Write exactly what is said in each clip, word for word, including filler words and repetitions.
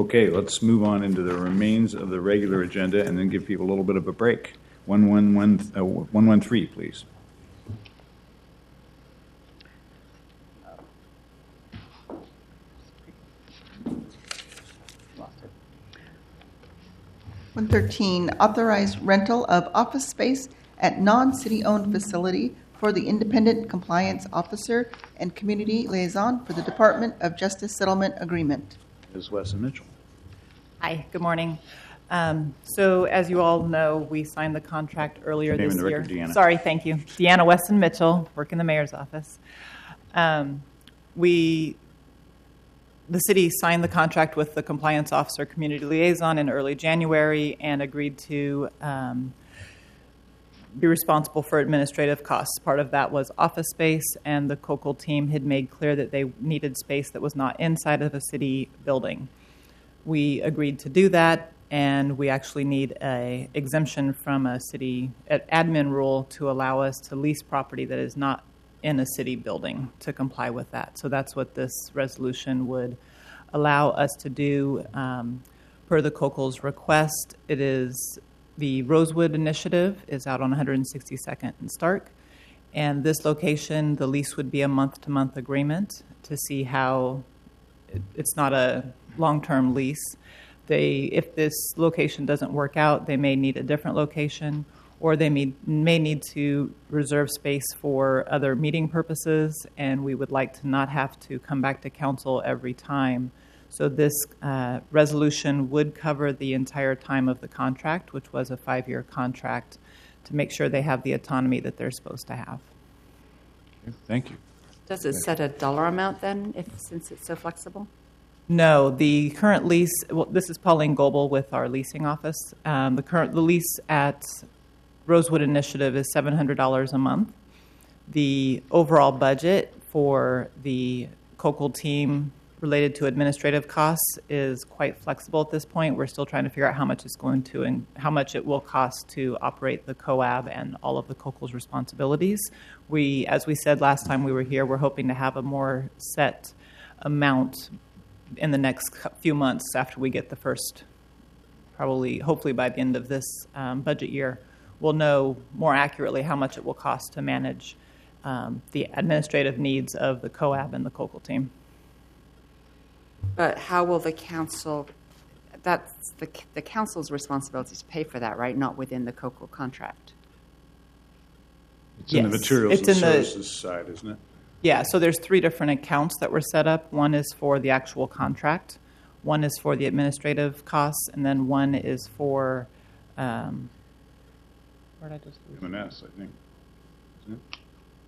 Okay, let's move on into the remains of the regular agenda and then give people a little bit of a break. one one one, uh, one one three, please. one thirteen, authorized rental of office space at non-city-owned facility for the Independent Compliance Officer and Community Liaison for the Department of Justice Settlement Agreement. Miz Wesson Mitchell. Hi, good morning. Um, so as you all know, we signed the contract earlier Name this and the year. record, Deanna. Sorry, thank you. Deanna Weston Mitchell, work in the mayor's office. Um, we, the city signed the contract with the Compliance Officer Community Liaison in early January and agreed to um, be responsible for administrative costs. Part of that was office space, and the C O C L team had made clear that they needed space that was not inside of a city building. We agreed to do that, and we actually need a exemption from a city admin rule to allow us to lease property that is not in a city building to comply with that. So that's what this resolution would allow us to do. Um, per the C O C L's request, it is the Rosewood Initiative is out on one hundred sixty-second and Stark. And this location, the lease would be a month-to-month agreement to see how it, it's not a long-term lease. They, if this location doesn't work out, they may need a different location, or they may, may need to reserve space for other meeting purposes, and we would like to not have to come back to council every time. So this uh, resolution would cover the entire time of the contract, which was a five-year contract, to make sure they have the autonomy that they're supposed to have. Okay, thank you. Does it set a dollar amount then, if since it's so flexible? No, the current lease, well, this is Pauline Goebel with our leasing office. Um, the current the lease at Rosewood Initiative is seven hundred dollars a month. The overall budget for the C O C L team related to administrative costs is quite flexible at this point. We're still trying to figure out how much it's going to and how much it will cost to operate the C O A B and all of the C O C L's responsibilities. We, as we said last time we were here, we're hoping to have a more set amount in the next few months after we get the first, probably, hopefully by the end of this um, budget year, we'll know more accurately how much it will cost to manage um, the administrative needs of the C O A B and the C O C L team. But how will the council, that's the the council's responsibility to pay for that, right? Not within the C O C L contract. It's in Yes. the materials It's and in the- services side, isn't it? Yeah, so there's three different accounts that were set up. One is for the actual contract, one is for the administrative costs, and then one is for, um, where did I just lose? M and S, I think. Isn't it?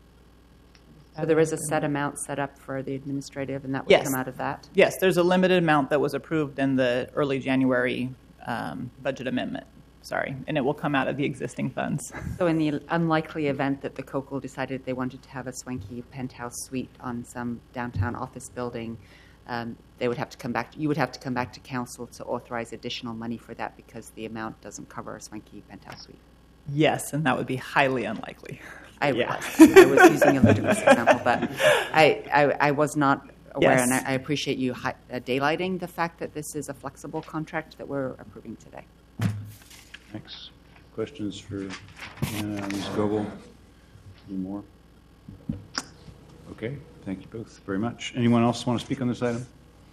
So there is a set amount set up for the administrative, and that would Yes. come out of that? Yes, there's a limited amount that was approved in the early January um, budget amendment, sorry, and it will come out of the existing funds. So in the unlikely event that the C O C L decided they wanted to have a swanky penthouse suite on some downtown office building, um, they would have to come back, you would have to come back to council to authorize additional money for that because the amount doesn't cover a swanky penthouse suite. Yes, and that would be highly unlikely. I Yeah. realize. I was using a ludicrous example, but I, I, I was not aware, Yes. and I, I appreciate you hi- uh, daylighting the fact that this is a flexible contract that we're approving today. Thanks. Questions for uh, Miz Goebel? Any more? Okay, thank you both very much. Anyone else want to speak on this item?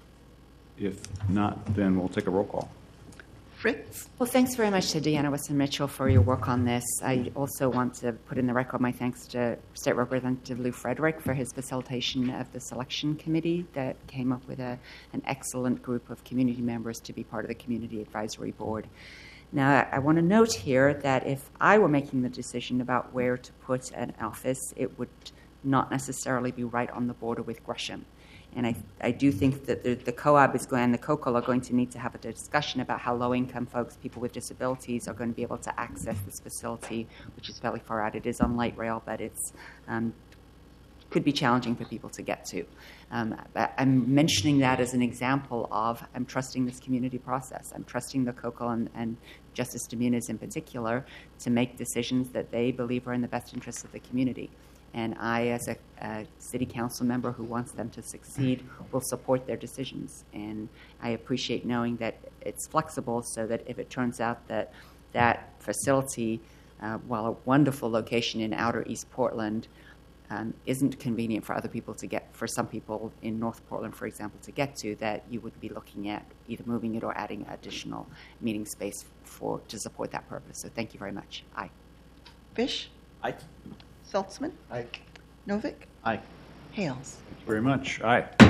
If not, then we'll take a roll call. Fritz? Well, thanks very much to Deanna Weston Mitchell for your work on this. I also want to put in the record my thanks to State Representative Lou Frederick for his facilitation of the selection committee that came up with a, an excellent group of community members to be part of the Community Advisory Board. Now, I want to note here that if I were making the decision about where to put an office, it would not necessarily be right on the border with Gresham. And I, I do think that the, the C O A B is going, and the C O C L are going to need to have a discussion about how low-income folks, people with disabilities, are going to be able to access this facility, which is fairly far out. It is on light rail, but it's um, could be challenging for people to get to. Um, I'm mentioning that as an example of I'm trusting this community process. I'm trusting the C O C L and, and Justice Dominguez in particular to make decisions that they believe are in the best interests of the community. And I, as a, a city council member who wants them to succeed, will support their decisions. And I appreciate knowing that it's flexible so that if it turns out that that facility, uh, while a wonderful location in outer East Portland, um, isn't convenient for other people to get, for some people in North Portland, for example, to get to, that you would be looking at either moving it or adding additional meeting space for to support that purpose. So thank you very much. Aye. Fish? Aye. Saltzman? Aye. Novick? Aye. Hales? Thank you very much. Aye.